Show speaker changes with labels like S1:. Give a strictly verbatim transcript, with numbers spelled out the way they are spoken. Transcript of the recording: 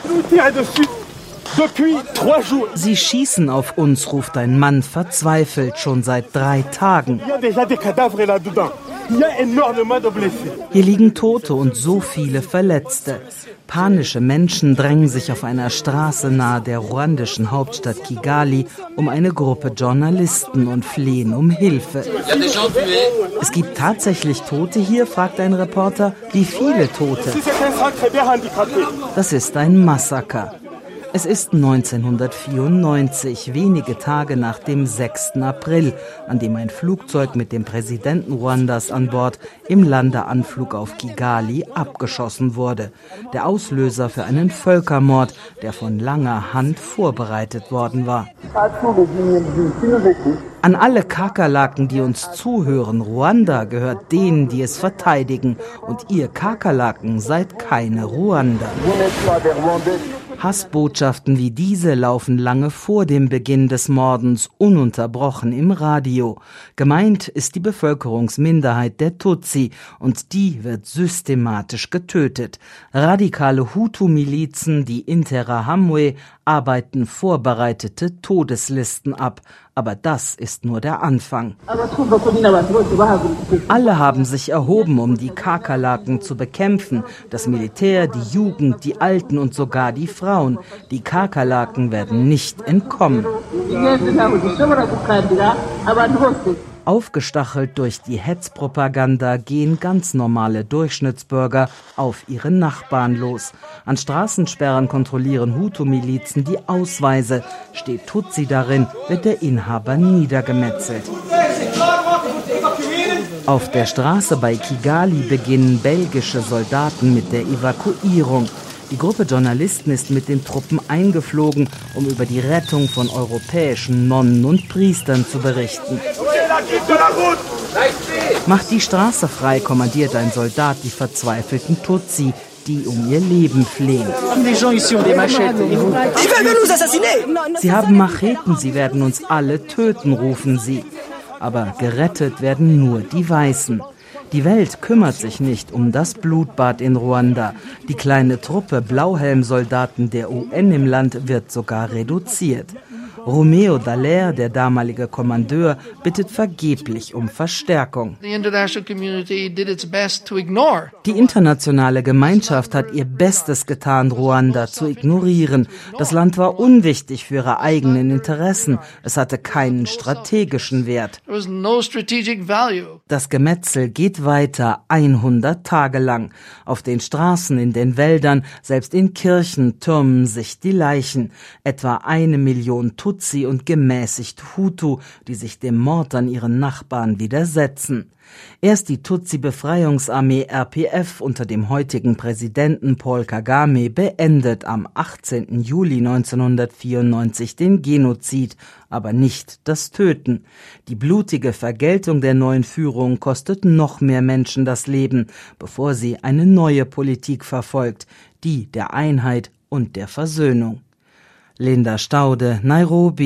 S1: Sie schießen auf uns, ruft ein Mann verzweifelt, schon seit drei Tagen. Hier liegen Tote und so viele Verletzte. Panische Menschen drängen sich auf einer Straße nahe der ruandischen Hauptstadt Kigali um eine Gruppe Journalisten und flehen um Hilfe. Es gibt tatsächlich Tote hier, fragt ein Reporter. Wie viele Tote? Das ist ein Massaker. Es ist neunzehnhundertvierundneunzig, wenige Tage nach dem sechsten April, an dem ein Flugzeug mit dem Präsidenten Ruandas an Bord im Landeanflug auf Kigali abgeschossen wurde. Der Auslöser für einen Völkermord, der von langer Hand vorbereitet worden war. An alle Kakerlaken, die uns zuhören, Ruanda gehört denen, die es verteidigen. Und ihr Kakerlaken seid keine Ruander. Hassbotschaften wie diese laufen lange vor dem Beginn des Mordens ununterbrochen im Radio. Gemeint ist die Bevölkerungsminderheit der Tutsi und die wird systematisch getötet. Radikale Hutu-Milizen, die Interahamwe, arbeiten vorbereitete Todeslisten ab. Aber das ist nur der Anfang. Alle haben sich erhoben, um die Kakerlaken zu bekämpfen. Das Militär, die Jugend, die Alten und sogar die Frauen. Die Kakerlaken werden nicht entkommen. Aufgestachelt durch die Hetzpropaganda gehen ganz normale Durchschnittsbürger auf ihre Nachbarn los. An Straßensperren kontrollieren Hutu-Milizen die Ausweise. Steht Tutsi darin, wird der Inhaber niedergemetzelt. Auf der Straße bei Kigali beginnen belgische Soldaten mit der Evakuierung. Die Gruppe Journalisten ist mit den Truppen eingeflogen, um über die Rettung von europäischen Nonnen und Priestern zu berichten. Macht die Straße frei, kommandiert ein Soldat die verzweifelten Tutsi, die um ihr Leben flehen. Sie haben Macheten, sie werden uns alle töten, rufen sie. Aber gerettet werden nur die Weißen. Die Welt kümmert sich nicht um das Blutbad in Ruanda. Die kleine Truppe Blauhelmsoldaten der U N im Land wird sogar reduziert. Romeo Dallaire, der damalige Kommandeur, bittet vergeblich um Verstärkung. Die internationale Gemeinschaft hat ihr Bestes getan, Ruanda zu ignorieren. Das Land war unwichtig für ihre eigenen Interessen. Es hatte keinen strategischen Wert. Das Gemetzel geht weiter, hundert Tage lang. Auf den Straßen, in den Wäldern, selbst in Kirchen türmen sich die Leichen. Etwa eine Million Tutsi und gemäßigt Hutu, die sich dem Mord an ihren Nachbarn widersetzen. Erst die Tutsi-Befreiungsarmee R P F unter dem heutigen Präsidenten Paul Kagame beendet am achtzehnten Juli neunzehnhundertvierundneunzig den Genozid, aber nicht das Töten. Die blutige Vergeltung der neuen Führung kostet noch mehr Menschen das Leben, bevor sie eine neue Politik verfolgt, die der Einheit und der Versöhnung. Linda Staude, Nairobi.